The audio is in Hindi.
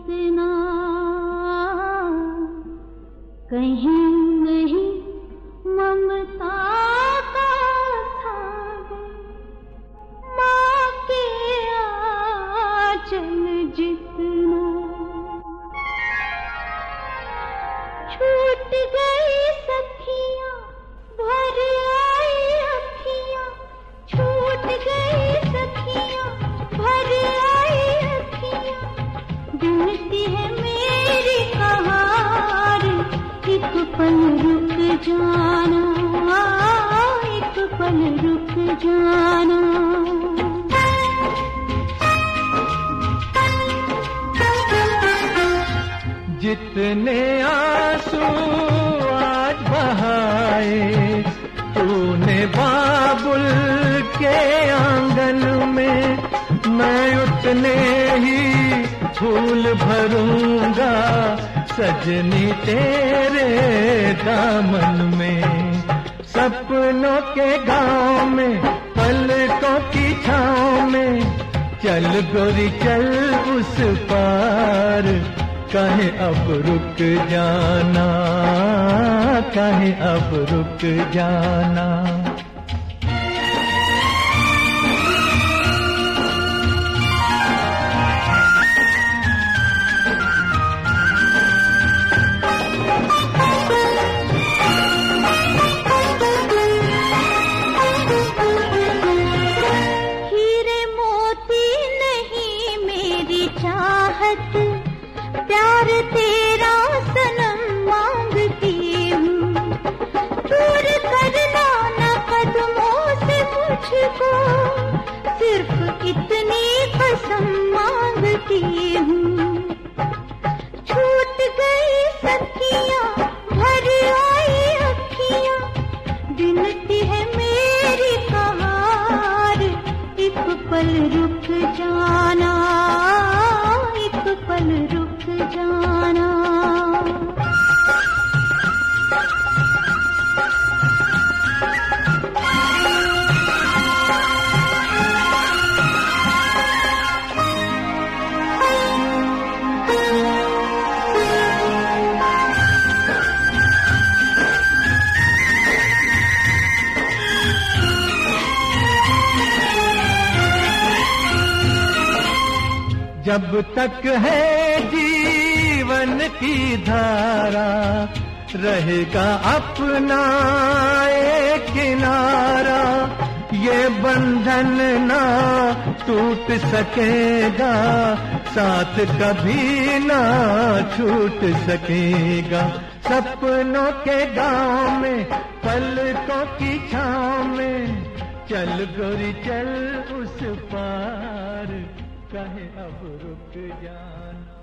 जितना कहीं नहीं ममता का सागर, माँ के आंचल जितना। छूट गई सखियाँ भर आई अखियाँ, छूट गई सखियाँ भर आई अखियाँ, गिनती है मेरी कहार, एक पल रुक जाना, एक पल रुक जाना। जितने आंसू आज बहाए तूने बाबुल के आंगन में, मैं उतने ही फूल भरूंगा सजनी तेरे दामन में। सपनों के गांव में पलकों की छाँव में, चल गोरी चल उस पार, काहे अब रुक जाना, काहे अब रुक जाना। हीरे मोती नहीं मेरी चाहत, प्यार तेरा सनम मांगती हूँ, दूर करना न कदमों से मुझको, सिर्फ इतनी कसम मांगती हूँ। छूट गई सखियाँ भर आई अखियाँ, गिनती है मेरी कहार, एक पल रुक जाना, एक पल रुक जाना। जब तक है जीवन की धारा, रहेगा अपना एक किनारा, ये बंधन ना टूट सकेगा, साथ कभी ना छूट सकेगा। सपनों के गांव में पलकों की छाँव में, चल गोरी चल उस पार, काहे अब रुक जाना।